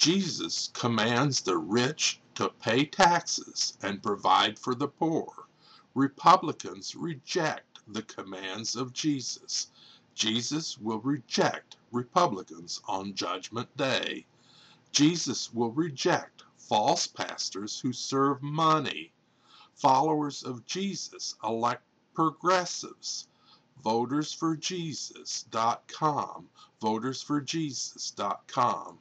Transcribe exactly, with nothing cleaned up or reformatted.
Jesus commands the rich to pay taxes and provide for the poor. Republicans reject the commands of Jesus. Jesus will reject Republicans on Judgment Day. Jesus will reject false pastors who serve money. Followers of Jesus elect progressives. voters for jesus dot com. voters for jesus dot com.